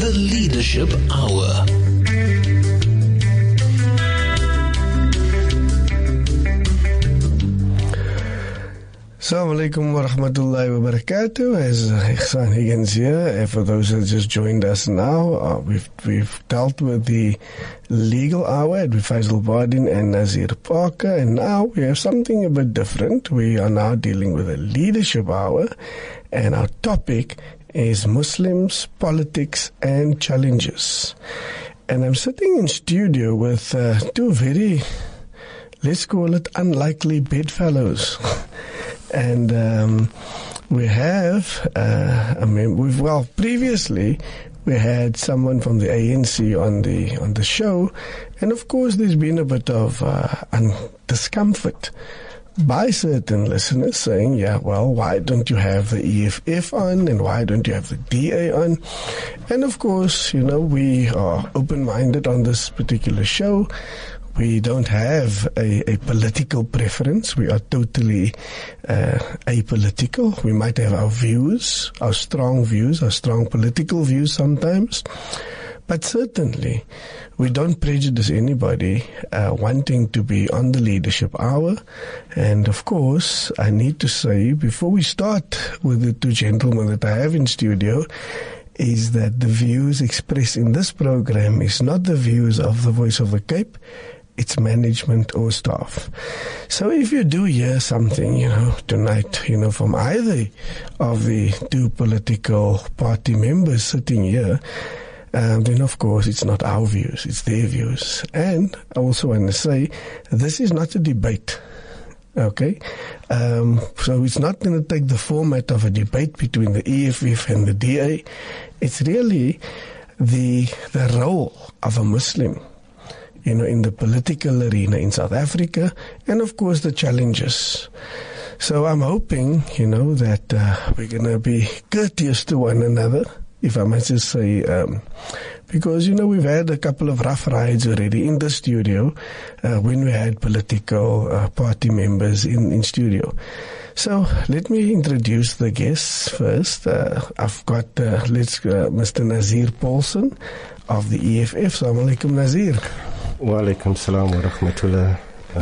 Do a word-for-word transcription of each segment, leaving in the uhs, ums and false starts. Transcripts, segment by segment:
The Leadership Hour. Assalamu alaikum wa rahmatullahi wa barakatuh. As Ihsan Higgins here, and for those that just joined us now, uh, we've we've dealt with the legal hour with Faisal Bardin and Nazir Parker, and now we have something a bit different. We are now dealing with a leadership hour, and our topic is Muslims, politics, and challenges. And I'm sitting in studio with uh, two very, let's call it, unlikely bedfellows. And um, we have uh, a mem- we've well previously we had someone from the A N C on the on the show, and of course there's been a bit of uh, un- discomfort by certain listeners saying, yeah, well, why don't you have the E F F on, and why don't you have the D A on? And of course, you know, we are open-minded on this particular show. We don't have a, a political preference. We are totally uh, apolitical. We might have our views, our strong views, our strong political views sometimes. But certainly, we don't prejudice anybody uh, wanting to be on the Leadership Hour. And of course, I need to say, before we start with the two gentlemen that I have in studio, is that the views expressed in this program is not the views of the Voice of the Cape. It's management or staff. So if you do hear something, you know, tonight, you know, from either of the two political party members sitting here, um, then of course it's not our views, it's their views. And I also want to say, this is not a debate. Okay, um, so it's not going to take the format of a debate between the E F F and the D A. It's really the the role of a Muslim, you know, in the political arena in South Africa, and of course the challenges. So I'm hoping, you know, that uh, we're going to be courteous to one another, if I might just say, um, because, you know, we've had a couple of rough rides already in the studio uh, when we had political uh, party members in, in studio. So let me introduce the guests first. Uh, I've got uh, let's uh, Mister Nazir Paulson of the E F F. Assalamu alaikum, Nazir. Wa alaikum salam wa rahmatullah,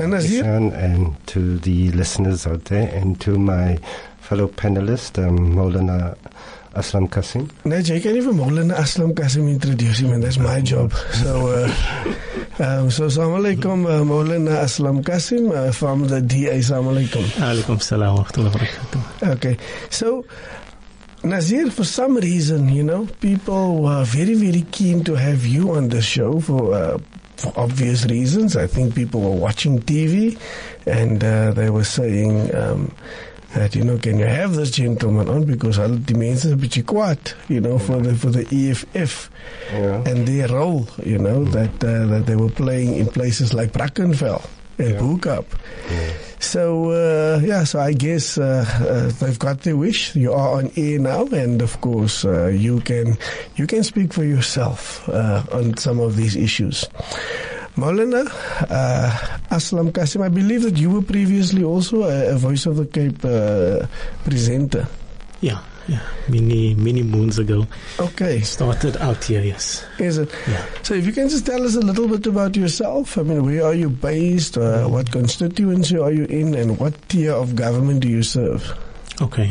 uh, and to the listeners out there, and to my fellow panelist, um, Maulana Aslam Kasim. No, you can't even Maulana Aslam Kasim introduce him, and that's my job. So, uh, um, so assalamu alaikum, uh, Maulana Aslam Kasim uh, from the D A. Assalamu alaikum. Alaikum salam wa rahmatullahi wa barakatuh. Okay, so Nazir, for some reason, you know, people were very, very keen to have you on the show for uh, for obvious reasons. I think people were watching T V, and uh, they were saying um, that, you know, can you have this gentleman on, because hulle die mense is 'n bietjie kwaad, you know, for the for the E F F, yeah, and their role, you know, mm. that uh, that they were playing in places like Brackenfell and yeah. Boekop. Yeah. So, uh, yeah, so I guess uh, uh, they've got their wish. You are on air now, and of course, uh, you can you can speak for yourself uh, on some of these issues. Maulana uh, Aslam Kasim, I believe that you were previously also a, a Voice of the Cape uh, presenter. Yeah, yeah, many, many moons ago. Okay. Started out here, yes. Is it? Yeah. So if you can just tell us a little bit about yourself. I mean, where are you based? Uh, what constituency are you in? And what tier of government do you serve? Okay.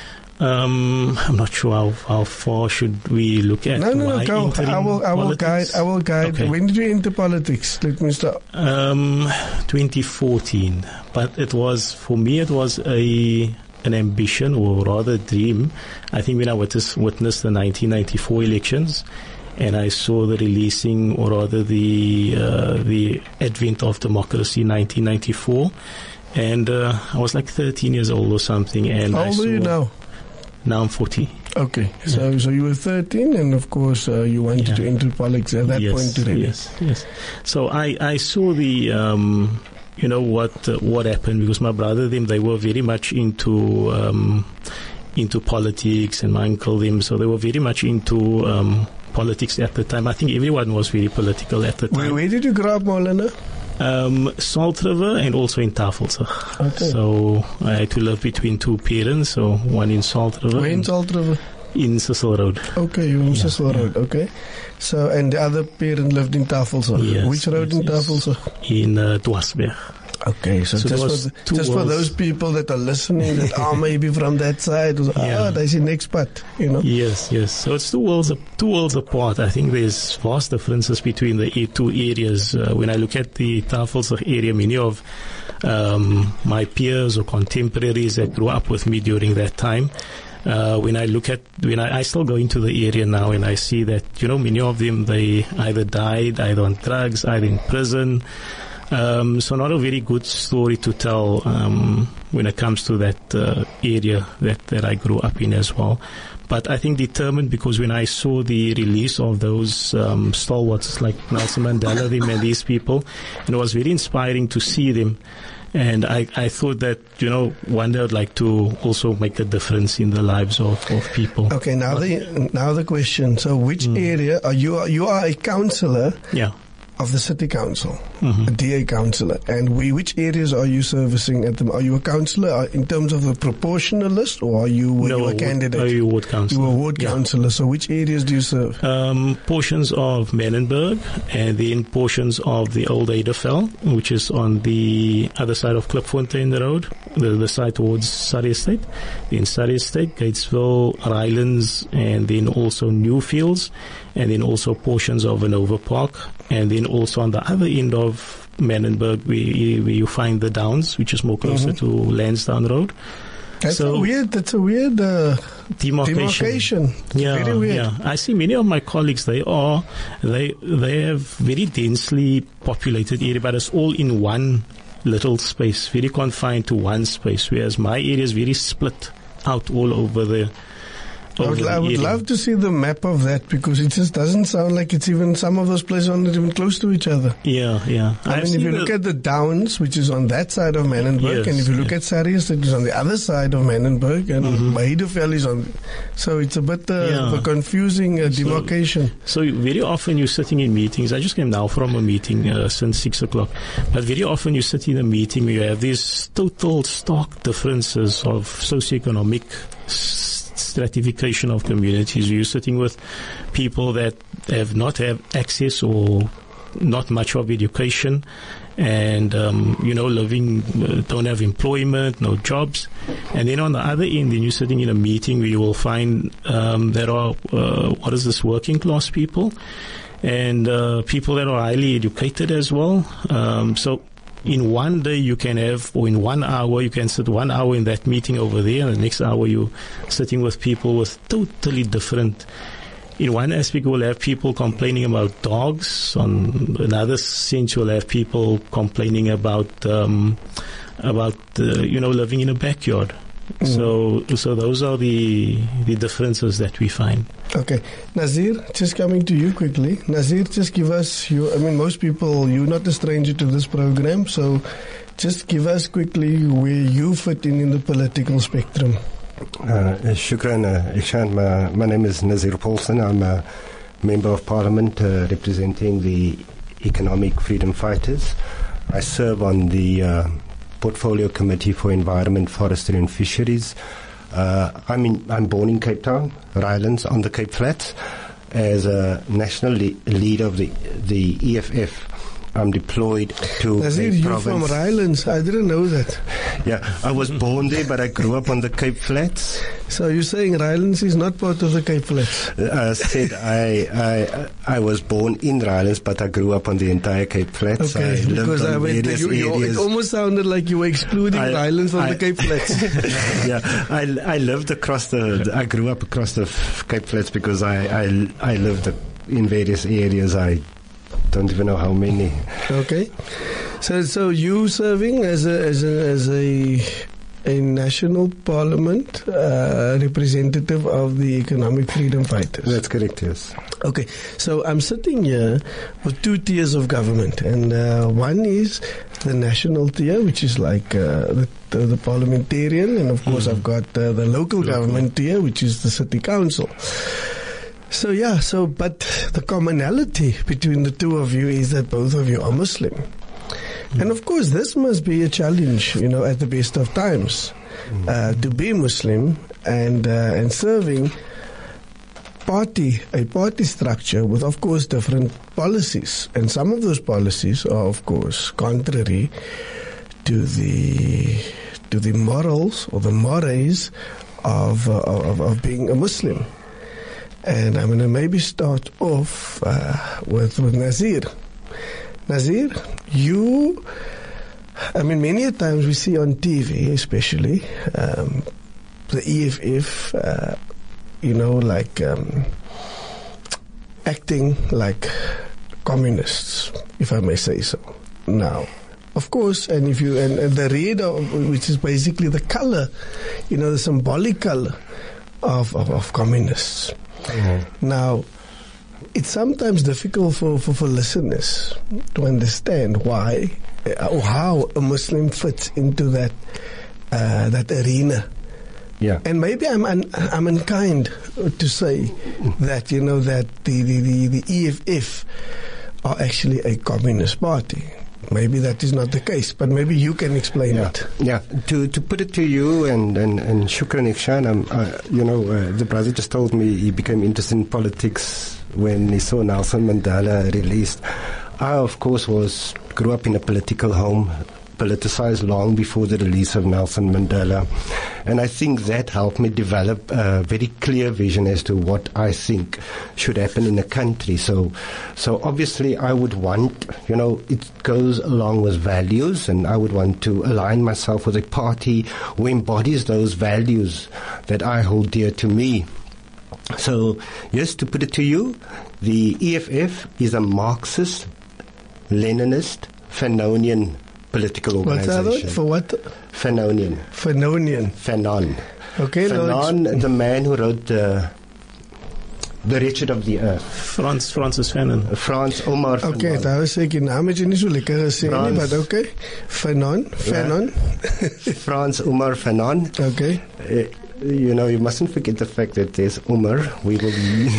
Um, I'm not sure how, how far should we look at. No, no, no, go. I will, I will guide, I will guide. Okay. When did you enter politics? Let me start. Um, twenty fourteen. But it was, for me, it was a, an ambition, or rather a dream. I think when I witnessed, witnessed the nineteen ninety-four elections, and I saw the releasing, or rather the, uh, the advent of democracy in nineteen ninety-four. And, uh, I was like thirteen years old or something. And How old are you now? Now I'm forty. Okay, so yeah. so you were thirteen, and of course uh, you wanted yeah. to enter politics at that yes, point already. Yes, yes. So I, I saw the um, you know what uh, what happened, because my brother them they were very much into um, into politics, and my uncle them, so they were very much into um, politics at the time. I think everyone was very political at the time. Where, where did you grow up, Maulana? Um, Salt River and also in Tafelsig. Okay. So I had to live between two parents, so one in Salt River. Where in Salt River? in Cecil Road. Okay, you in Yeah, Cecil yeah. Road. Okay. So, and the other parent lived in Tafelsig. Yes, Which road yes, in yes. Tafelsig? In uh, Dwarsberg. Okay, so, So just, there for, was the, two just for worlds. those people that are listening that are maybe from that side, ah, Yeah. that's the next part, you know. Yes, yes. So it's two worlds, two worlds apart. I think there's vast differences between the a- two areas. Uh, when I look at the Tafelsig area, many of um, my peers or contemporaries that grew up with me during that time, uh, when I look at, when I, I still go into the area now and I see that, you know, many of them, they either died, either on drugs, either in prison. Um, so not a very good story to tell um, when it comes to that uh, area that, that I grew up in as well. But I think determined because when I saw the release of those um, stalwarts like Nelson Mandela, them and these people, and it was very inspiring to see them. And I, I thought that, you know, one day I'd like to also make a difference in the lives of, of people. Okay, now the now the question. So, which Mm. area are you? You are a councillor Yeah. of the city council, Mhm. a D A councillor, and we, which areas are you servicing at the? Are you a councillor uh, in terms of the proportional list, or are you, were No, you a candidate? Are you ward councillor? You were a ward Yeah. councillor. So, which areas do you serve? Um, portions of Menenberg and then portions of the old Adafel, which is on the other side of Klipfontein Road, the, the side towards Surrey Estate, then Surrey Estate, Gatesville, Rylands, and then also Newfields, and then also portions of Vanova Park, and then also on the other end of Menenberg, where, where you find the Downs, which is more closer Mhm. to Lansdowne Road. That's so- a weird. That's a weird uh, Demarcation. demarcation. Yeah, Very weird. yeah. I see many of my colleagues. They are, they they have very densely populated area, but it's all in one little space, very confined to one space. Whereas my area is very split out all over the. I would, I would love to see the map of that because it just doesn't sound like it's even, some of those places are not even close to each other. Yeah, yeah. I I've mean, if seen you the- look at the Downs, which is on that side of Menenberg, Yes, and if you look yeah. at Sarrius, it is on the other side of Menenberg, and Mhm. Mahideveld is on. So it's a bit uh, Yeah. of a confusing uh, So- demarcation. So very often you're sitting in meetings. I just came now from a meeting uh, since six o'clock. But very often you sit in a meeting where you have these total stark differences of socioeconomic s- stratification of communities. You're sitting with people that have not have access or not much of education, and um, you know, living uh, don't have employment, no jobs. And then on the other end, then you're sitting in a meeting where you will find um, there are uh, what is this working class people, and uh, people that are highly educated as well. Um, so. In one day you can have, or in one hour you can sit one hour in that meeting over there, and the next hour you're sitting with people with totally different. In one aspect, we'll have people complaining about dogs. On another sense, you'll have people complaining about um, about uh, you know, living in a backyard. Mm. So, so those are the the differences that we find. Okay, Nazir, just coming to you quickly. Nazir, just give us your. I mean, most people, you're not a stranger to this program, so just give us quickly where you fit in in the political spectrum. Uh, Shukran, uh, Ishan. My, my name is Nazir Paulson. I'm a Member of Parliament uh, representing the Economic Freedom Fighters. I serve on the uh, Portfolio Committee for Environment, Forestry and Fisheries. Uh, I'm, in, I'm born in Cape Town, Rylands, on the Cape Flats. As a national le- leader of the, the E F F, I'm deployed to Nazir, the you province. from Rylands? I didn't know that. Yeah, I was born there, but I grew up on the Cape Flats. So you're saying Rylands is not part of the Cape Flats? I said I, I I was born in Rylands, but I grew up on the entire Cape Flats. Okay, I lived because on I went, various you, you, it areas. almost sounded like you were excluding I- Rylands from I- the Cape Flats. Yeah, I, I lived across the. I grew up across the Cape Flats because I I, I lived in various areas. I don't even know how many. Okay, so so you serving as a as a as a a national parliament uh, representative of the Economic Freedom Fighters. That's correct. Yes. Okay, so I'm sitting here with two tiers of government, and uh, one is the national tier, which is like uh, the, the, the parliamentarian, and of course Mm-hmm. I've got uh, the local government tier, which is the city council. So yeah, so but the commonality between the two of you is that both of you are Muslim. Mm-hmm. And of course, this must be a challenge, you know, at the best of times, uh, to be Muslim and uh, and serving party, a party structure with, of course, different policies. And some of those policies are, of course, contrary to the to the morals or the mores of, uh, of, of being a Muslim. And I'm going to maybe start off uh, with, with Nazir. Nazir, you, I mean, many a times we see on T V, especially, um, the E F F, uh, you know, like um, acting like communists, if I may say so. Now, of course, and if you and, and the red, of, which is basically the color, you know, the symbolic color of of, of communists. Mm-hmm. Now, it's sometimes difficult for, for, for listeners to understand why or how a Muslim fits into that uh, that arena. Yeah. And maybe I'm un, I'm unkind to say that, you know, that the, the, the, the E F F are actually a communist party. Maybe that is not the case, but maybe you can explain yeah. it. Yeah, to to put it to you, and, and, and Shukran Ikhshan, um, uh, you know, uh, the brother just told me he became interested in politics when he saw Nelson Mandela released. I, of course, was grew up in a political home, politicized long before the release of Nelson Mandela. And I think that helped me develop a very clear vision as to what I think should happen in a country. So, so obviously I would want, you know, it goes along with values, and I would want to align myself with a party who embodies those values that I hold dear to me. So, yes, to put it to you, the E F F is a Marxist, Leninist, Fanonian political organization. What's that? For what? Fanonian. Fanonian. Fanon. Okay. Fanon, no, the man who wrote uh, The Wretched of the Earth. Frans, Francis Fanon. Frans Omar Fanon. Okay, daar is ek die naametje nie so lekker gesê nie, but okay. Fanon, Fanon. Yeah. Frans Omar Fanon. Okay. Uh, you know, you mustn't forget the fact that there's Umar. We will.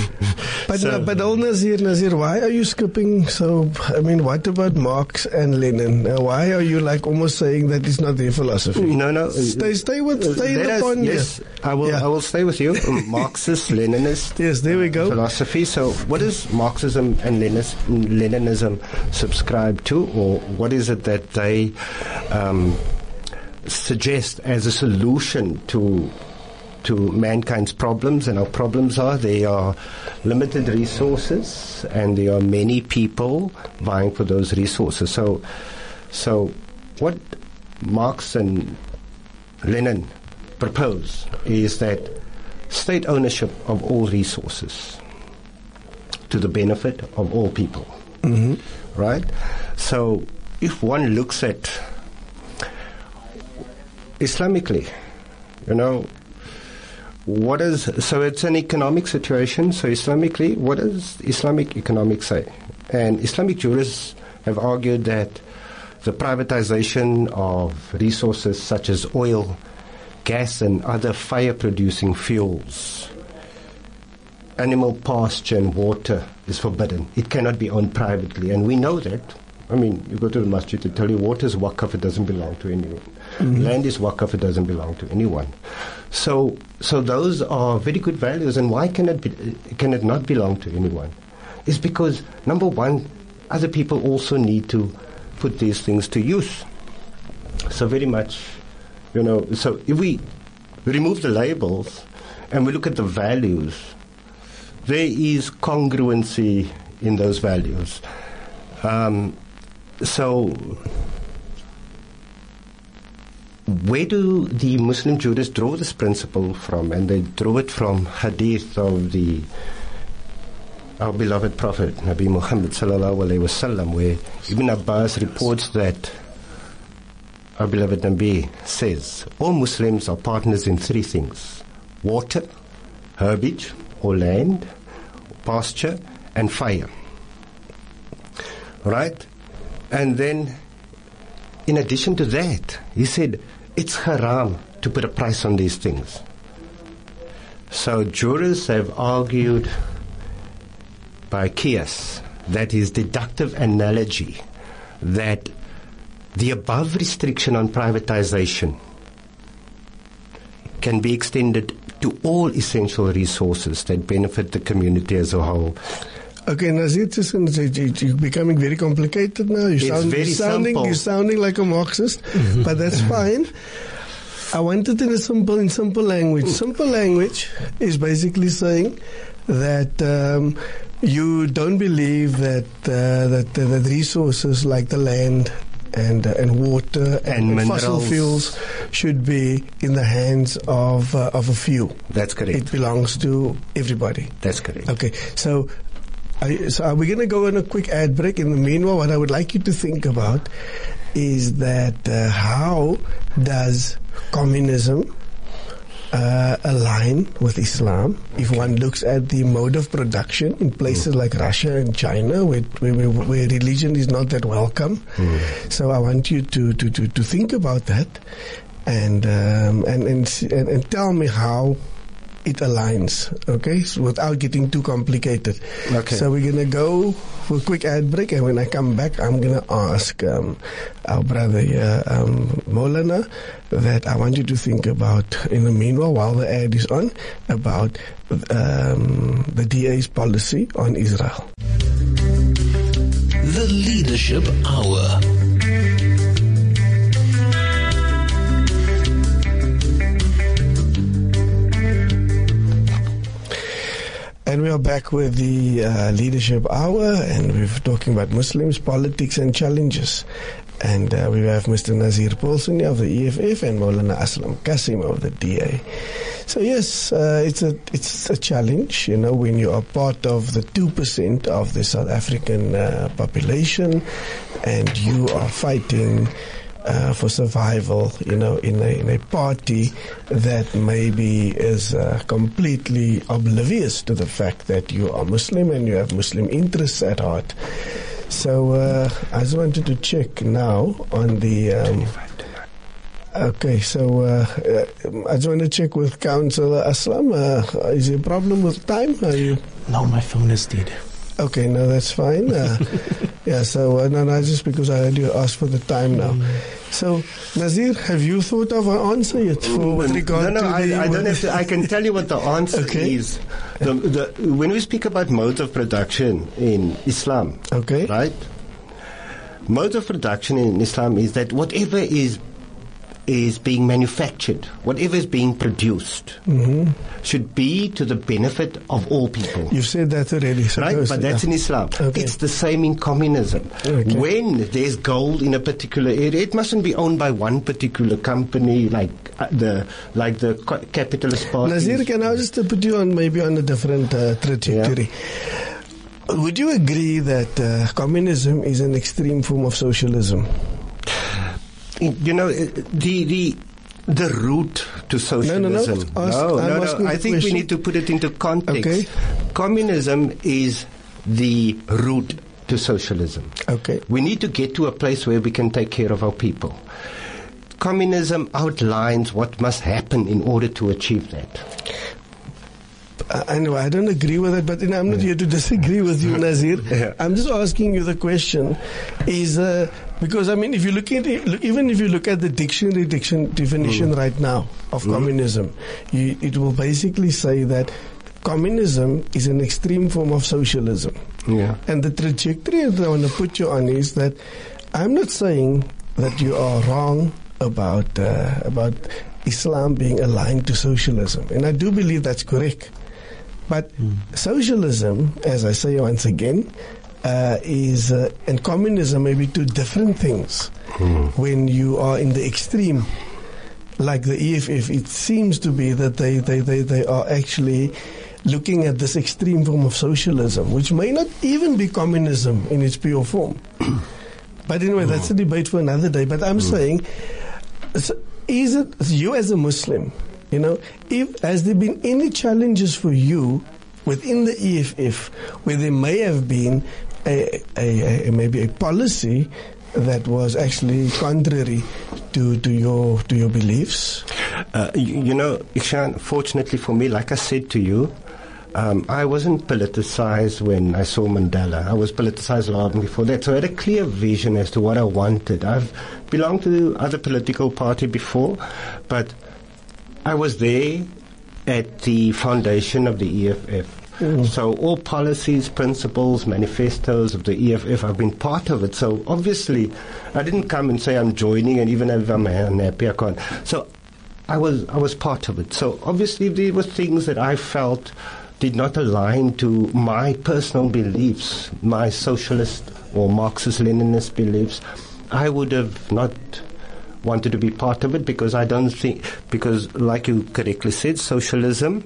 but so, uh, but old Nazir, Nazir, why are you skipping? So, I mean, what about Marx and Lenin? Uh, why are you like almost saying that it's not their philosophy? No, no. Stay, stay with, stay in the pond. Yes, I will. Yeah. I will stay with you. Marxist, Leninist. Yes, there we go. Philosophy. So, what does Marxism and Leninism subscribe to, or what is it that they um, suggest as a solution to? to mankind's problems? And our problems are there are limited resources, and there are many people vying for those resources. So, so what Marx and Lenin propose is that state ownership of all resources to the benefit of all people. Mm-hmm. Right? So, if one looks at Islamically, you know, what is, so it's an economic situation. So Islamically, what does Islamic economics say? And Islamic jurists have argued that the privatization of resources such as oil, gas, and other fire-producing fuels, animal pasture and water is forbidden. It cannot be owned privately. And we know that. I mean, you go to the masjid to tell you water is waqf, it doesn't belong to anyone. Mm-hmm. Land is waqf, it doesn't belong to anyone. So, so those are very good values. And why can it be, can it not belong to anyone? It's because, number one, other people also need to put these things to use. So very much, you know, so if we remove the labels and we look at the values, there is congruency in those values. Um, so, where do the Muslim jurists draw this principle from? And they draw it from hadith of the our beloved Prophet Nabi Muhammad sallallahu alaihi wasallam, where Ibn Abbas reports that our beloved Nabi says, all Muslims are partners in three things: water, herbage or land, pasture, and fire. Right? And then, in addition to that, he said, it's haram to put a price on these things. So jurists have argued by qiyas, that is deductive analogy, that the above restriction on privatization can be extended to all essential resources that benefit the community as a whole. Okay, Nazir, just gonna say, you're becoming very complicated now. You It's sound, very you're sounding, simple. You're sounding like a Marxist, but that's fine. I want it in a simple, in simple language. Simple language is basically saying that um, you don't believe that uh, that uh, that resources like the land and uh, and water and, And fossil minerals. fuels should be in the hands of uh, of a few. That's correct. It belongs to everybody. That's correct. Okay, so. I, so are we going to go on a quick ad break? In the meanwhile, what I would like you to think about is that uh, how does communism uh, align with Islam? If one looks at the mode of production in places like Russia and China, where, where, where religion is not that welcome. Mm. So I want you to, to, to, to think about that and, um, and, and, and, and tell me how it aligns, okay, so without getting too complicated. Okay. So we're going to go for a quick ad break, and when I come back, I'm going to ask um, our brother here, um, Maulana, that I want you to think about, in the meanwhile, while the ad is on, about um, the D A's policy on Israel. The Leadership Hour. And we are back with the uh, Leadership Hour, and we're talking about Muslims, politics, and challenges. And uh, we have Mister Nazir Paulson of the E F F and Maulana Aslam Qasim of the D A. So yes, uh, it's a it's a challenge, you know, when you are part of the two percent of the South African uh, population, and you are fighting Uh, for survival, you know, in a, in a party that maybe is uh, completely oblivious to the fact that you are Muslim and you have Muslim interests at heart. So uh, I just wanted to check now on the. Um, okay, so uh, uh, I just want to check with Councillor Aslam. Uh, is there a problem with time? Are you? No, my phone is dead. Okay, no, that's fine. Uh, yeah, so uh, no, no, just because I heard you ask for the time now. So, Nazir, have you thought of an answer yet for with regard no, no, to I, the... I don't have to. I can tell you what the answer Okay. is. The, the, when we speak about mode of production in Islam, Okay. right? Mode of production in Islam is that whatever is is being manufactured, whatever is being produced, Mm-hmm. should be to the benefit of all people. You said that already. So Right, goes- but that's yeah. in Islam. Okay. It's the same in communism. Okay. When there's gold in a particular area, it mustn't be owned by one particular company, like uh, the like the co- capitalist party. Nazir, can I just put you on maybe on a different uh, trajectory? Would you agree that uh, communism is an extreme form of socialism? You know, uh, the the the route to socialism. no. Ask- no, I'm no, asking no. I the think we question. need to put it into context. Okay. Communism is the route to socialism. Okay. We need to get to a place where we can take care of our people. Communism outlines what must happen in order to achieve that. Uh, I know I don't agree with it, but you know, I'm not here to disagree with you, Nazir. Yeah. I'm just asking you the question: is uh, because I mean, if you look at it, look- even if you look at the dictionary diction, definition right now of communism, you, it will basically say that communism is an extreme form of socialism. Yeah. And the trajectory that I want to put you on is that I'm not saying that you are wrong about uh, about Islam being aligned to socialism, and I do believe that's correct. But socialism, as I say once again, uh, is uh, and communism may be two different things. When you are in the extreme, like the E F F, it seems to be that they, they, they, they are actually looking at this extreme form of socialism, which may not even be communism in its pure form. But anyway, that's a debate for another day. But I'm saying, so is it you as a Muslim, you know, if has there been any challenges for you within the E F F where there may have been a, a, a maybe a policy that was actually contrary to, to your to your beliefs? Uh, you, you know, Ishan, fortunately for me, like I said to you, um, I wasn't politicized when I saw Mandela. I was politicized long before that. So I had a clear vision as to what I wanted. I've belonged to other political party before, but I was there at the foundation of the E F F. Mm. So all policies, principles, manifestos of the E F F, I've been part of it. So obviously, I didn't come and say I'm joining, and even if I'm unhappy, I can't. So I was I was part of it. So obviously, there were things that I felt did not align to my personal beliefs, my socialist or Marxist-Leninist beliefs. I would have not wanted to be part of it, because I don't think, because like you correctly said, socialism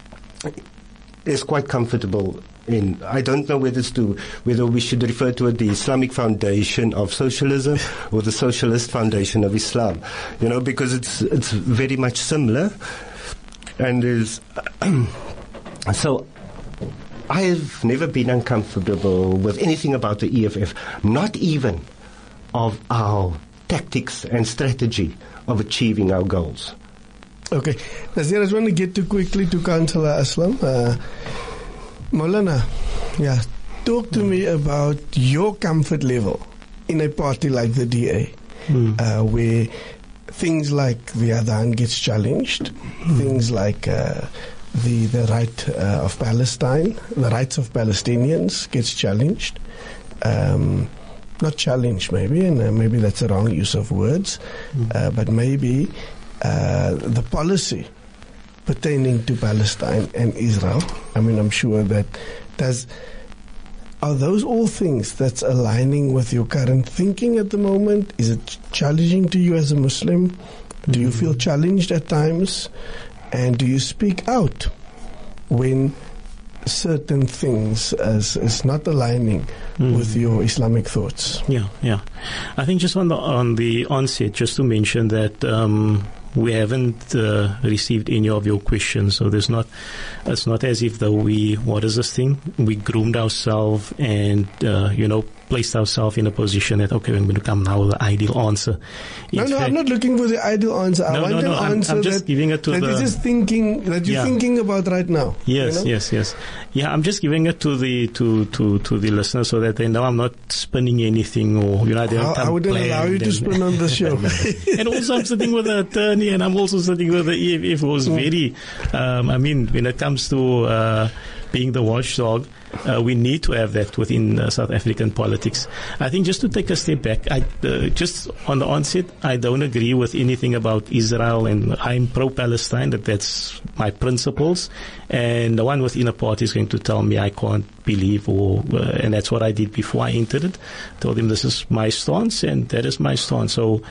is quite comfortable in. I don't know whether it's to, whether we should refer to it the Islamic foundation of socialism or the socialist foundation of Islam, you know, because it's it's very much similar, and is so. I have never been uncomfortable with anything about the E F F, not even of our tactics and strategy of achieving our goals. Okay. Nazir, I just want to get to quickly to Councillor Aslam. Uh, Maulana, yeah, talk to mm. me about your comfort level in a party like the D A, mm. uh, where things like the Adhan gets challenged, mm. things like uh, the the right uh, of Palestine, the rights of Palestinians gets challenged. Um, not challenged, maybe, and uh, maybe that's a wrong use of words, mm. uh, but maybe uh, the policy pertaining to Palestine and Israel. I mean, I'm sure that does. Are those all things that's aligning with your current thinking at the moment? Is it challenging to you as a Muslim? Do mm. you feel challenged at times? And do you speak out when certain things as is not aligning mm. with your Islamic thoughts? Yeah, yeah. I think just on the on the onset, just to mention that um, we haven't uh, received any of your questions, so there's not. It's not as if though we what is this thing? We groomed ourselves and uh, you know. placed ourselves in a position that, okay, I'm going to come now with the ideal answer. In no, no, fact, I'm not looking for the ideal answer. I no, want no, no, an answer I'm, I'm just that, giving it to that the, you're just thinking, that you're yeah. thinking about right now. Yes, you know? yes, yes. Yeah, I'm just giving it to the to, to, to the listeners so that they know I'm not spinning anything, or, you know, they don't I, I wouldn't allow you to spin on the show. And also I'm sitting with an attorney, and I'm also sitting with the E F F, who was very, um, I mean, when it comes to uh, being the watchdog, Uh, we need to have that within uh, South African politics. I think just to take a step back, I, uh, just on the onset, I don't agree with anything about Israel, and I'm pro-Palestine, that that's my principles, and the one within a party is going to tell me I can't believe, or uh, and that's what I did before I entered it. Told him this is my stance, and that is my stance. So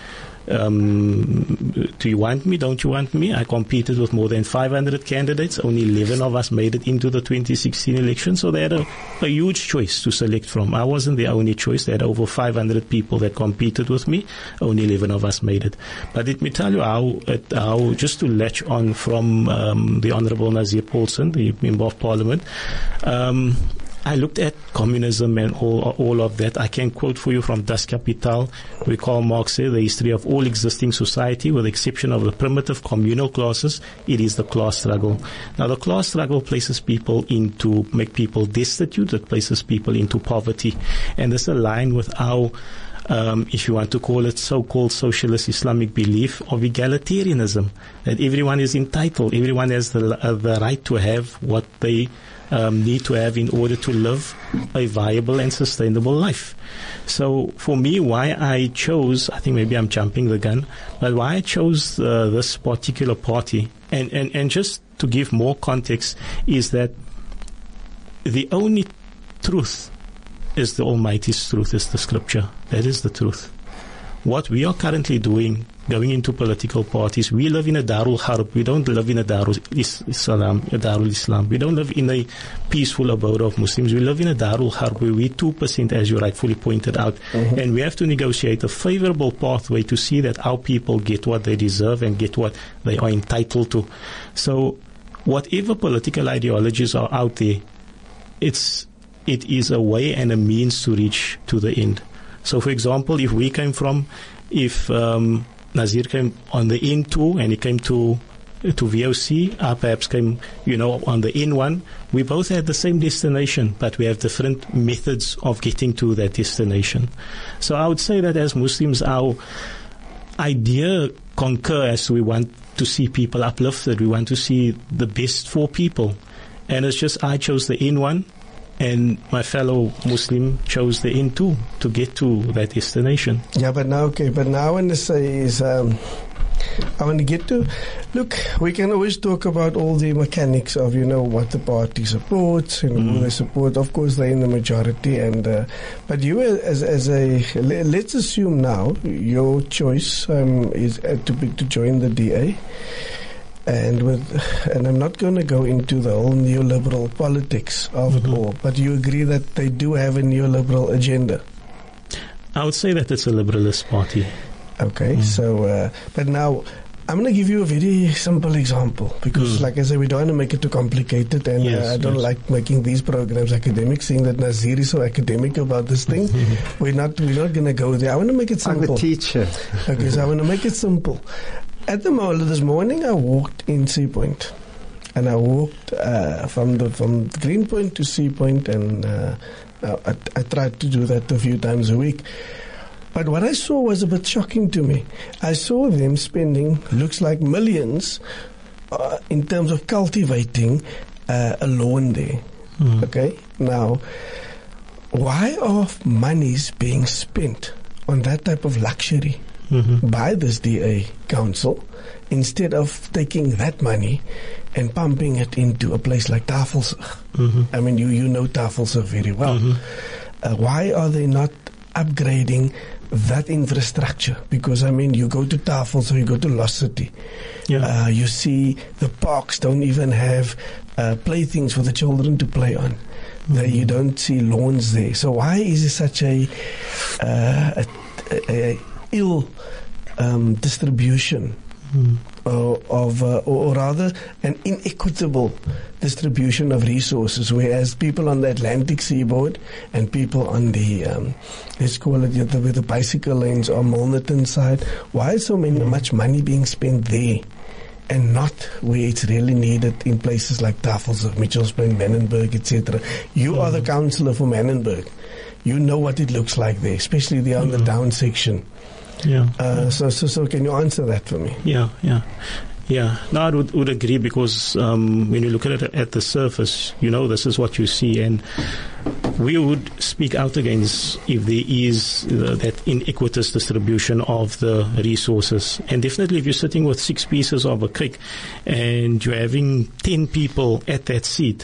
Um, do you want me? Don't you want me? I competed with more than five hundred candidates. Only eleven of us made it into the twenty sixteen election. So they had a, a huge choice to select from. I wasn't the only choice. They had over five hundred people that competed with me. Only eleven of us made it. But let me tell you how, how just to latch on from um, the Honorable Nazir Paulson, the Member of Parliament, um, I looked at communism and all, all of that. I can quote for you from Das Kapital, where Karl Marx said, the history of all existing society, with the exception of the primitive communal classes, it is the class struggle. Now, the class struggle places people into, make people destitute, it places people into poverty. And this aligns with our, um, if you want to call it, so-called socialist Islamic belief of egalitarianism, that everyone is entitled, everyone has the, uh, the right to have what they Um, need to have in order to live a viable and sustainable life. So for me, why I chose, I think maybe I'm jumping the gun, but why I chose uh, this particular party, and, and, and just to give more context, is that the only truth is the Almighty's truth, is the scripture. That is the truth. What we are currently doing, going into political parties, we live in a Darul Harb. We don't live in a Darul Islam, a Darul Islam. We don't live in a peaceful abode of Muslims. We live in a Darul Harb where we two percent, as you rightfully pointed out, mm-hmm. and we have to negotiate a favorable pathway to see that our people get what they deserve and get what they are entitled to. So whatever political ideologies are out there, it's, it is a way and a means to reach to the end. So, for example, if we came from, if um, Nazir came on the N two and he came to to V O C, I perhaps came, you know, on the N one, we both had the same destination, but we have different methods of getting to that destination. So I would say that as Muslims, our idea concur as we want to see people uplifted. We want to see the best for people. And it's just I chose the N one, and my fellow Muslim chose the N two to get to that destination. Yeah, but now, okay, but now I want to say is, um, I want to get to, look, we can always talk about all the mechanics of, you know, what the party supports and Mm. who they support. Of course, they're in the majority. and uh, But you as as a, le- let's assume now your choice um, is uh, to be, to join the D A. And with, and I'm not going to go into the whole neoliberal politics of Mhm. it all, but you agree that they do have a neoliberal agenda. I would say that it's a liberalist party. Okay, Mm. so, uh, but now I'm going to give you a very simple example because, Mm. like I said, we don't want to make it too complicated, and Yes, uh, I don't yes. like making these programs academic. Seeing that Nazir is so academic about this thing, we're not we're not going to go there. I want to make it I'm simple. a teacher. Okay, so I want to make it simple. At the moment, this morning I walked in Sea Point, and I walked uh, from the from Greenpoint to Sea Point, and uh, I, I tried to do that a few times a week. But what I saw was a bit shocking to me. I saw them spending, looks like millions, uh, in terms of cultivating uh, a lawn there. Mm. Okay, now, why are monies being spent on that type of luxury Mhm. by this D A council instead of taking that money and pumping it into a place like Tafelsig? Mhm. I mean, you, you know Tafelsig very well. Mhm. Uh, why are they not upgrading that infrastructure? Because, I mean, you go to Tafelsig, you go to Lost City, Yeah. uh, you see the parks don't even have uh, playthings for the children to play on. They, you don't see lawns there. So why is it such a, uh, a, a, a ill um, distribution Mm. uh, of, uh, or, or rather, an inequitable distribution of resources, whereas people on the Atlantic seaboard and people on the, um, let's call it the, with the bicycle lanes on Milnerton side, why is so many, much money being spent there and not where it's really needed in places like Tafelsig, Mitchells Plain, Menenberg, et cetera? You are the councillor for Menenberg. You know what it looks like there, especially there on the down section. Yeah. Uh, so, so, so, can you answer that for me? Yeah, yeah, yeah. No, I would, would agree because um, when you look at it at the surface, you know, this is what you see, and we would speak out against if there is uh, that inequitous distribution of the resources. And definitely, if you're sitting with six pieces of a cake and you're having ten people at that seat,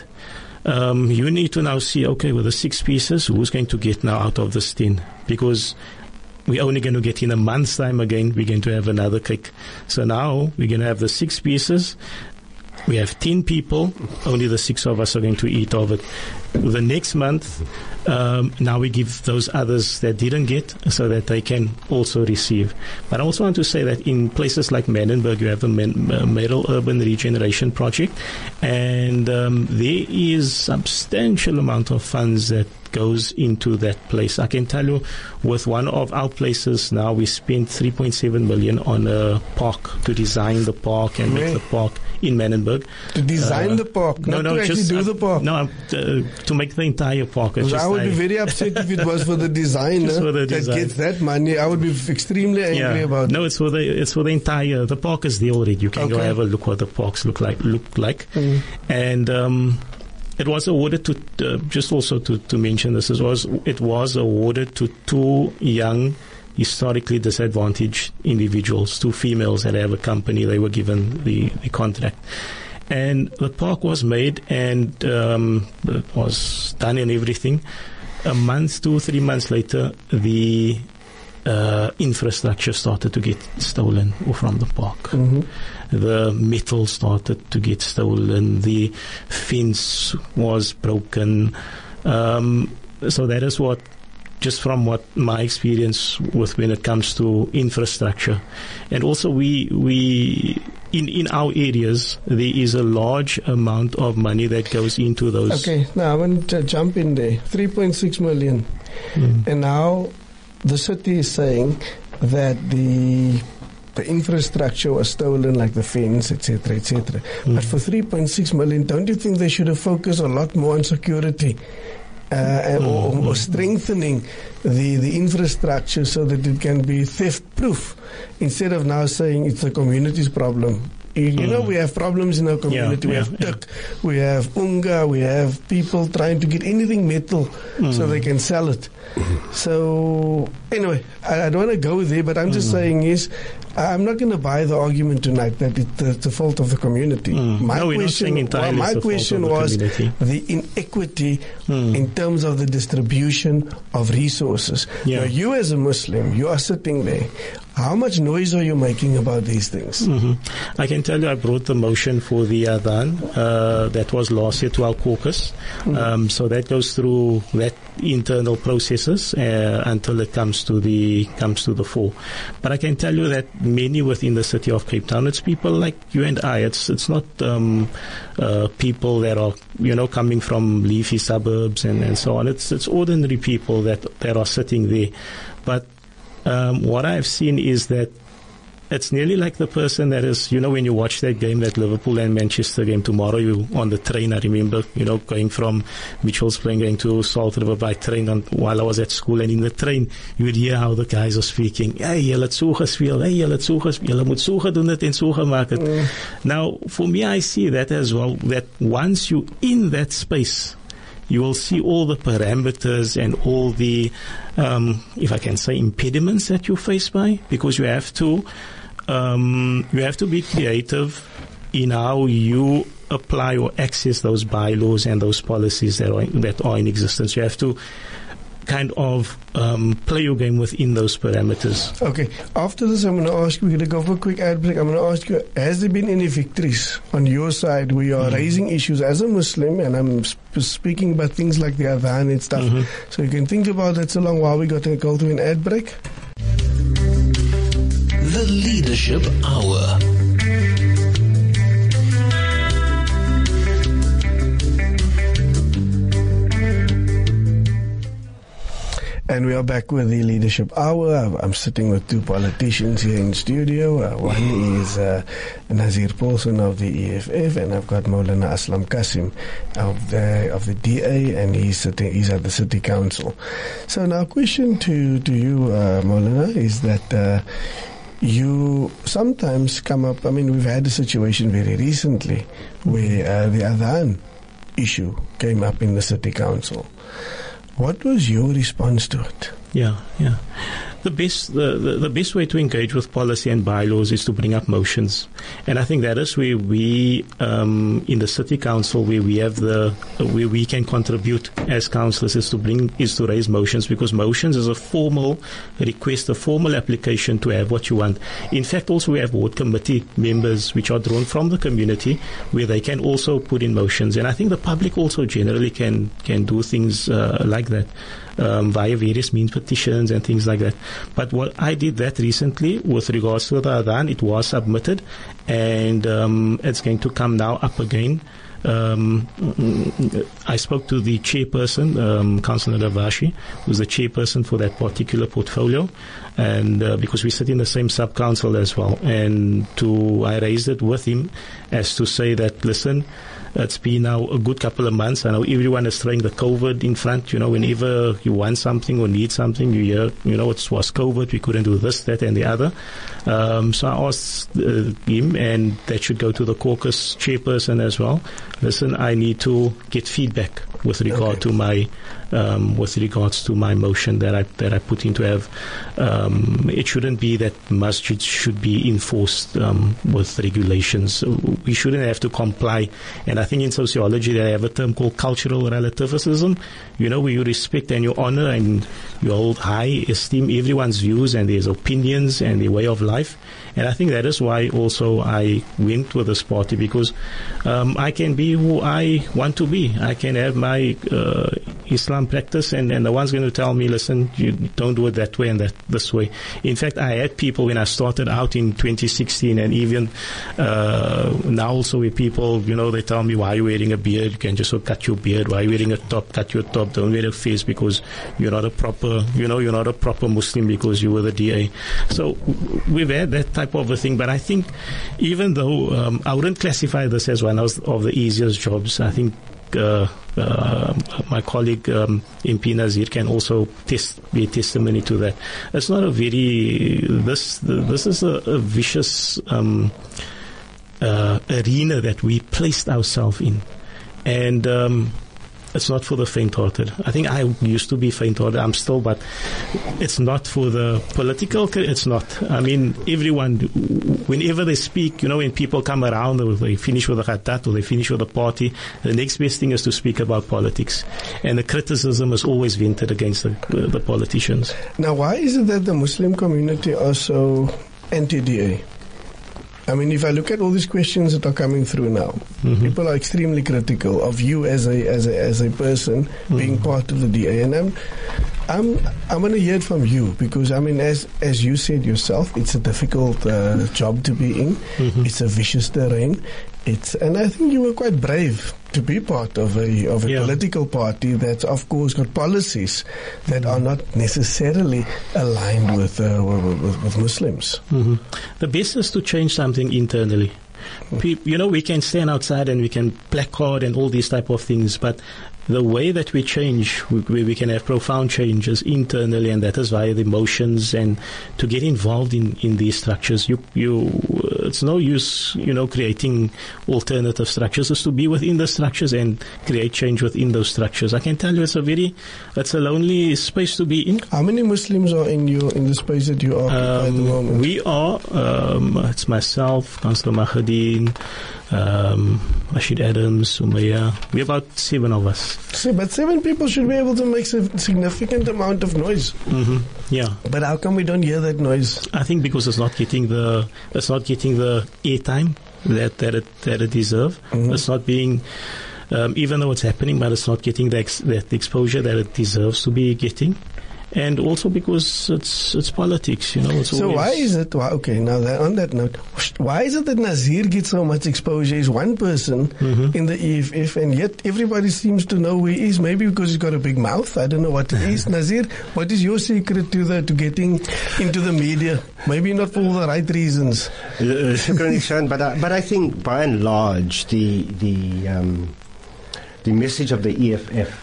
um, you need to now see, okay, with the six pieces, who's going to get now out of this ten? Because we're only going to get in a month's time again, we're going to have another cake. So now we're going to have the six pieces. We have ten people, only the six of us are going to eat of it. The next month, um, now we give those others that didn't get so that they can also receive. But I also want to say that in places like Menenberg, you have a men, uh, Middle Urban Regeneration Project, and um, there is substantial amount of funds that goes into that place. I can tell you with one of our places now, we spent three point seven million on a park to design the park and Really? make the park in Menenberg. To design Uh, the park, no, not no, to actually just do uh, the park. No, um, uh, to make the entire park. It's Because just I would be like- very upset if it was for the designer Just for the that design. gets that money. I would be extremely angry about no, it. it's for the it's for the entire. The park is there already. You can go Okay. have a look what the parks look like. Look like, Mm. and um, it was awarded to uh, just also to, to mention this as was it was awarded to two young, historically disadvantaged individuals, two females that have a company. They were given the, the contract. And the park was made and um, it was done and everything. A month, two, three months later, the uh, infrastructure started to get stolen from the park. Mm-hmm. The metal started to get stolen. The fence was broken. Um, so that is what, just from what my experience with when it comes to infrastructure. And also we, we, in, in our areas, there is a large amount of money that goes into those. Okay, now I want to jump in there. three point six million. Mm. And now the city is saying that the the infrastructure was stolen, like the fence, et cetera, et cetera. Mm. But for three point six million, don't you think they should have focused a lot more on security uh, and, or, or strengthening the, the infrastructure so that it can be theft-proof, instead of now saying it's the community's problem. You mm. know, we have problems in our community. Yeah, we yeah, have tuk, yeah. we have unga, we have people trying to get anything metal mm. so they can sell it. So, anyway, I, I don't want to go there, but I'm just mm. saying is, I'm not going to buy the argument tonight that it's the, the fault of the community. Mm. My no, question, well, my question the was community. the inequity mm. in terms of the distribution of resources. Yeah. Now, you as a Muslim, you are sitting there. How much noise are you making about these things? Mm-hmm. I can tell you I brought the motion for the Adhan uh, that was last year to our caucus. Mm-hmm. Um, so that goes through that internal processes uh, until it comes to the comes to the fore. But I can tell you that many within the city of Cape Town, it's people like you and I. It's it's not um, uh, people that are you know coming from leafy suburbs and, and so on. It's it's ordinary people that that are sitting there. But Um, what I've seen is that it's nearly like the person that is, you know, when you watch that game, that Liverpool and Manchester game tomorrow, you on the train, I remember, you know, going from Mitchell's Plain, going to Salt River by train on, while I was at school, and in the train, you would hear how the guys are speaking. Hey, jy het so gespeel, hey, jy het so gespeel, jy moet so gedoen het en so gemaak het. Mm. Now, for me, I see that as well, that once you in that space, you will see all the parameters and all the, um, if I can say, impediments that you face by, because you have to, um, you have to be creative in how you apply or access those bylaws and those policies that are that are in existence. You have to kind of um, play your game within those parameters. Okay. After this, I'm going to ask you, we're going to go for a quick ad break. I'm going to ask you, has there been any victories on your side where you are mm-hmm. raising issues as a Muslim, and I'm sp- speaking about things like the Adhan and stuff. Mm-hmm. So you can think about that so long while we got to go to an ad break. The Leadership Hour. And we are back with the Leadership Hour. I'm sitting with two politicians here in studio. Uh, one is uh, Nazir Paulson of the E F F, and I've got Maulana Aslam Kasim of the of the D A, and he's sitting, he's at the City Council. So now, question to to you, uh, Maulana, is that uh, you sometimes come up. I mean, we've had a situation very recently where uh, the Adhan issue came up in the City Council. What was your response to it? Yeah, yeah. The best, the, the, the best way to engage with policy and bylaws is to bring up motions. And I think that is where we, um, in the City Council, where we have the, where we can contribute as councillors is to bring, is to raise motions, because motions is a formal request, a formal application to have what you want. In fact, also we have ward committee members which are drawn from the community where they can also put in motions. And I think the public also generally can, can do things uh, like that. Um, via various means, petitions and things like that. But what I did that recently with regards to the Adhan, it was submitted, and um, it's going to come now up again. Um, I spoke to the chairperson, um, Councillor Ravashi, who's the chairperson for that particular portfolio, and uh, because we sit in the same sub-council as well, and to I raised it with him as to say that, listen, it's been now a good couple of months. I know everyone is throwing the COVID in front. You know, whenever you want something or need something, you hear, you know, it was COVID. We couldn't do this, that, and the other. Um, so I asked uh, him, and that should go to the caucus chairperson as well. Listen, I need to get feedback with regard okay. to my, um, with regards to my motion that I that I put in to have. Um, it shouldn't be that masjids should be enforced um, with regulations. We shouldn't have to comply. And I think in sociology they have a term called cultural relativism. You know, where you respect and you honor and you hold high esteem everyone's views and their opinions and their way of life. And I think that is why also I went with this party, because um, I can be who I want to be. I can have my uh, Islam practice, and, and no one's going to tell me, listen, you don't do it that way and that this way. In fact, I had people when I started out in twenty sixteen, and even uh, now also with people, you know, they tell me, why are you wearing a beard? You can just cut your beard. Why are you wearing a top? Cut your top. Don't wear a face because you're not a proper, you know, you're not a proper Muslim because you were the D A. So we've had that type of a thing. But I think even though um, I wouldn't classify this as one of the easiest jobs, I think uh, uh, my colleague um, M P Nazir can also test, be testimony to that. It's not a very this this is a, a vicious um, uh, arena that we placed ourselves in, and um, it's not for the faint-hearted. I think I used to be faint-hearted. I'm still, but it's not for the political. It's not. I mean, everyone, whenever they speak, you know, when people come around, or they finish with a khatat or they finish with a party, the next best thing is to speak about politics. And the criticism is always vented against the, the politicians. Now, why is it that the Muslim community are so anti-D A? I mean, if I look at all these questions that are coming through now, mm-hmm. people are extremely critical of you as a as a as a person mm-hmm. being part of the D A, and I'm I'm I'm going to hear it from you, because I mean, as as you said yourself, it's a difficult uh, job to be in. Mm-hmm. It's a vicious terrain. It's and I think you were quite brave to be part of a of a yeah. political party that's of course got policies that are not necessarily aligned with uh, with, with Muslims. Mm-hmm. The best is to change something internally. Pe- you know, we can stand outside and we can placard and all these type of things, but the way that we change, we, we can have profound changes internally, and that is via the emotions and to get involved in, in these structures. You, you, it's no use, you know, creating alternative structures. It's to be within the structures and create change within those structures. I can tell you, it's a very, it's a lonely space to be in. How many Muslims are in your in the space that you are um, at the moment? We are. Um, it's myself, Councillor Mahadin, um, Rashid Adams, Umayya. We're about seven of us. See, but seven people should be able to make a significant amount of noise. Mm-hmm. Yeah. But how come we don't hear that noise? I think because it's not getting the it's not getting the airtime that that it that it deserves. Mm-hmm. It's not being, um, even though it's happening, but it's not getting the ex, that exposure that it deserves to be getting. And also because it's it's politics, you know. It's so why is it? Why, okay, now that, on that note, why is it that Nazir gets so much exposure? He's one person mm-hmm. in the E F F, and yet everybody seems to know who he is. Maybe because he's got a big mouth. I don't know what it is. Nazir, what is your secret to the to getting into the media? Maybe not for all the right reasons. Shukran, but I, but I think by and large the the um, the message of the E F F.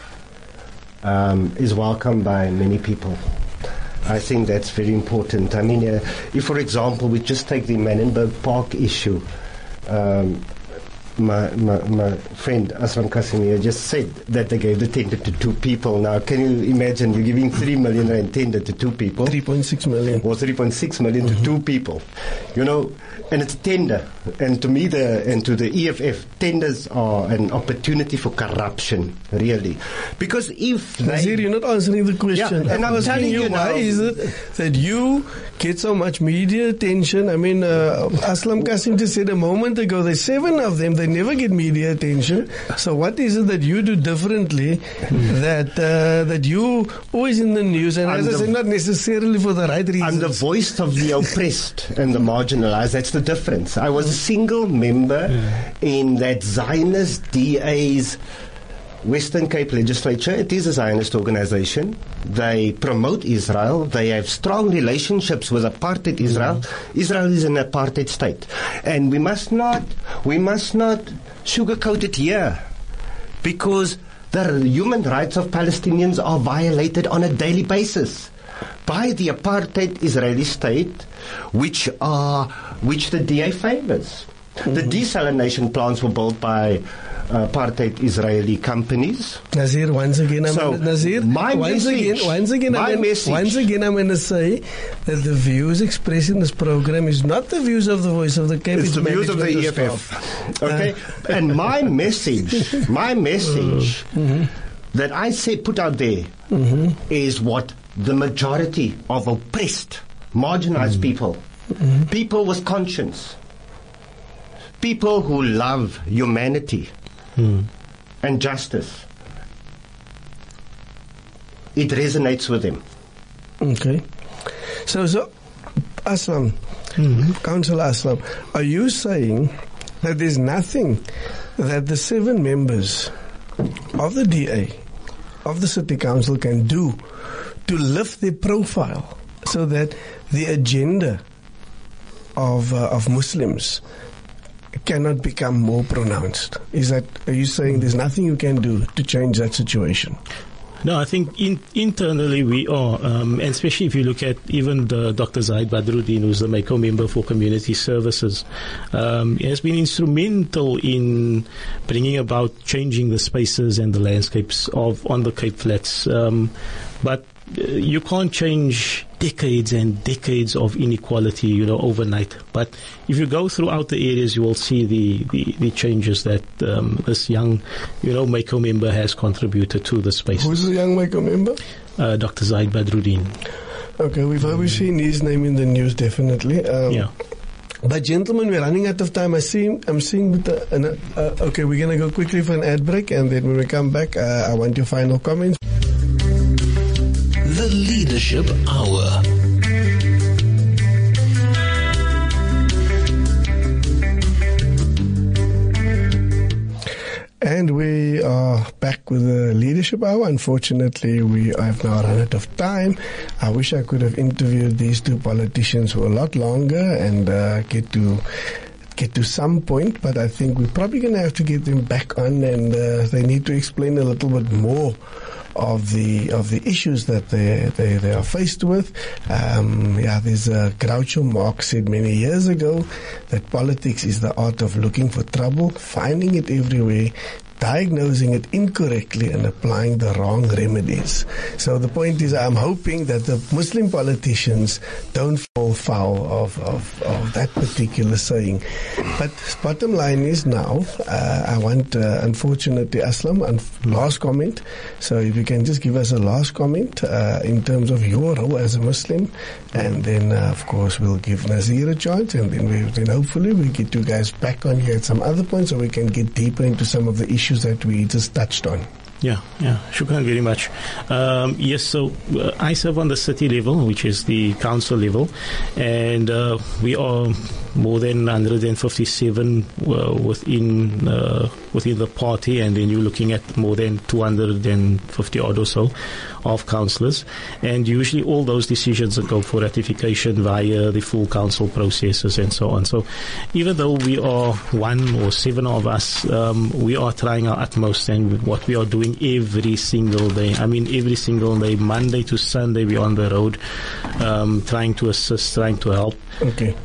Um, is welcomed by many people. I think that's very important. I mean, uh, if, for example, we just take the Manenberg Park issue, um, my, my my friend Aslam Kasimir just said that they gave the tender to two people. Now, can you imagine you're giving three million rand tender to two people? three point six million. Or three point six million mm-hmm. to two people. You know, and it's tender. And to me, the and to the E F F, tenders are an opportunity for corruption, really. Because if Nazir, you're not answering the question. Yeah, and I'm, I'm telling you, you why now, is it that you get so much media attention? I mean, uh, Aslam Kasim just said a moment ago, there's seven of them. They never get media attention. So what is it that you do differently that uh, that you always in the news? And I'm as I said, not necessarily for the right reasons. I'm the voice of the oppressed and the marginalized. That's the difference. I was a single member yeah. in that Zionist D A's Western Cape legislature. It is a Zionist organization. They promote Israel. They have strong relationships with apartheid Israel. Mm-hmm. Israel is an apartheid state. And we must not, we must not sugarcoat it here, because the human rights of Palestinians are violated on a daily basis by the apartheid Israeli state, which are, which the D A favors. Mm-hmm. The desalination plants were built by Uh, apartheid Israeli companies. Nazir, once again, I'm so gonna, Nazir, my once message, again, once again, my I'm message. Gonna, once again, I'm going to say that the views expressed in this program is not the views of the Voice of the Cape. It's, it's the views of the E F F. Okay, uh, and my message, my message uh, mm-hmm. that I say put out there mm-hmm. is what the majority of oppressed, marginalized mm-hmm. people, mm-hmm. people with conscience, people who love humanity. Hmm. and justice, it resonates with them. Okay. So, so Aslam, mm-hmm. Councillor Aslam, are you saying that there's nothing that the seven members of the D A, of the City Council can do to lift their profile so that the agenda of uh, of Muslims cannot become more pronounced? Is that, are you saying there's nothing you can do to change that situation? No, I think in, internally we are, um, and especially if you look at even the Doctor Zaid Badruddin, who's the MACO member for community services, um, he has been instrumental in bringing about changing the spaces and the landscapes of on the Cape Flats. Um, but uh, you can't change decades and decades of inequality, you know, overnight. But if you go throughout the areas, you will see the, the, the changes that um, this young, you know, MACO member has contributed to the space. Who's the young MACO member? Uh, Doctor Zaid Badruddin. Okay, we've always seen his name in the news, definitely. Um, yeah. But gentlemen, we're running out of time. I see, I'm seeing with the, uh, uh, okay, we're going to go quickly for an ad break, and then when we come back, uh, I want your final comments. The Leadership Hour. And we are back with the Leadership Hour. Unfortunately, we have now run out of time. I wish I could have interviewed these two politicians for a lot longer and uh, get to get to some point, but I think we're probably going to have to get them back on, and uh, they need to explain a little bit more of the of the issues that they they, they are faced with. Um, yeah, there's a Groucho Marx said many years ago that politics is the art of looking for trouble, finding it everywhere, diagnosing it incorrectly, and applying the wrong remedies. So the point is, I'm hoping that the Muslim politicians don't fall foul of, of, of that particular saying. But bottom line is now, uh, I want, uh, unfortunately, Aslam, un- last comment. So if you can just give us a last comment uh, in terms of your role as a Muslim, and then, uh, of course, we'll give Nazir a chance, and then, we, then hopefully we'll get you guys back on here at some other point so we can get deeper into some of the issues that we just touched on. Yeah, yeah. Shukran very much. Um, yes, so uh, I serve on the city level, which is the council level, and uh, we are more than one hundred fifty-seven uh, within uh, within the party, and then you're looking at more than two hundred fifty odd or so of councillors, and usually all those decisions go for ratification via the full council processes and so on. So even though we are one or seven of us, um, we are trying our utmost, and what we are doing every single day, I mean every single day, Monday to Sunday, we're on the road, um, trying to assist, trying to help. Okay.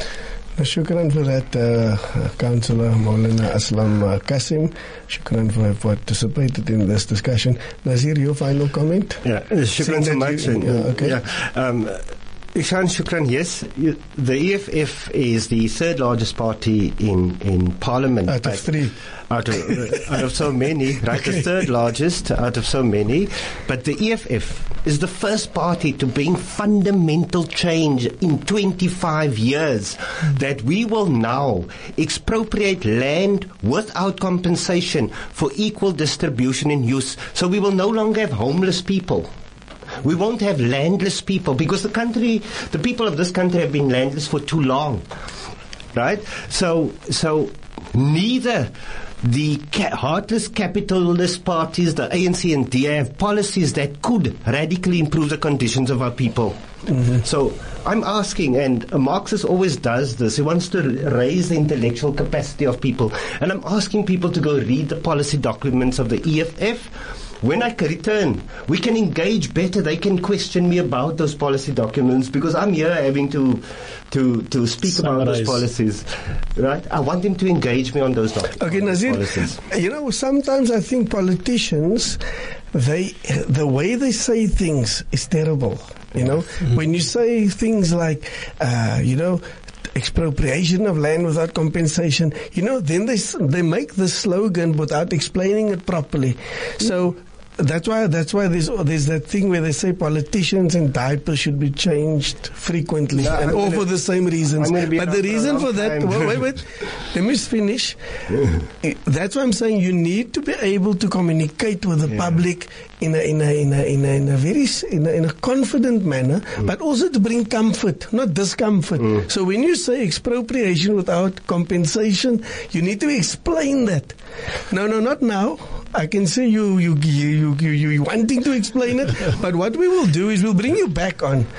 Shukran for that, uh, Councillor Maulana Aslam uh, Kasim. Shukran for have participated in this discussion. Nazir, your final comment? Yeah, shukran so much. You, yeah, okay. Yeah, um, Ishan, shukran, yes. You, the E F F is the third largest party in, in Parliament. Out of three. Out of, out of so many, right? Okay. The third largest out of so many. But the E F F is the first party to bring fundamental change in twenty-five years, that we will now expropriate land without compensation for equal distribution and use. So we will no longer have homeless people. We won't have landless people, because the country, the people of this country have been landless for too long, right? So, so neither the ca- heartless capitalist parties, the A N C and D A, have policies that could radically improve the conditions of our people. Mm-hmm. So I'm asking, and Marxist always does this, he wants to raise the intellectual capacity of people, and I'm asking people to go read the policy documents of the E F F. When I return, we can engage better. They can question me about those policy documents, because I'm here having to to to speak Summarize. about those policies, right? I want them to engage me on those doc- okay, Nazir, policies. You know, sometimes I think politicians, they the way they say things is terrible. You know, mm-hmm. when you say things like, uh, you know, expropriation of land without compensation, you know, then they they make the slogan without explaining it properly. So that's why that's why there's there's that thing where they say politicians and diapers should be changed frequently, no, and I'm all for the same reasons. But the reason for that, wait, wait, wait, let me finish. That's why I'm saying you need to be able to communicate with the yeah. public in a in a in a in a, in a very in a, in a confident manner, mm. but also to bring comfort, not discomfort. Mm. So when you say expropriation without compensation, you need to explain that. No, no, not now. I can see you you you you you, you wanting to explain it, but what we will do is we'll bring you back on.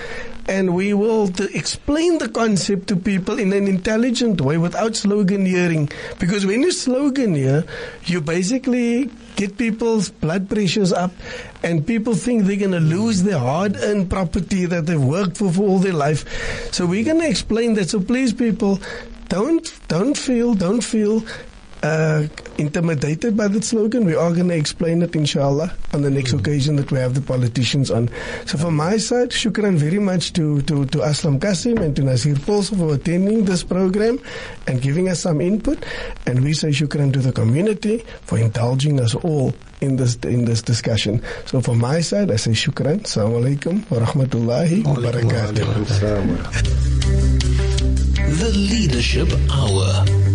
and we will to explain the concept to people in an intelligent way without sloganeering. Because when you sloganeer, you basically get people's blood pressures up, and people think they're going to lose their hard-earned property that they've worked for for all their life. So we're going to explain that. So please, people, don't don't feel don't feel uh, intimidated by that slogan. We are going to explain it, inshallah, on the next mm. occasion that we have the politicians on. So from my side, shukran very much to, to, to Aslam Kasim and to Nazir Paulson for attending this program and giving us some input. And we say shukran to the community for indulging us all in this in this discussion. So from my side, I say shukran. Assalamu alaikum wa rahmatullahi wa barakatuh. The Leadership Hour.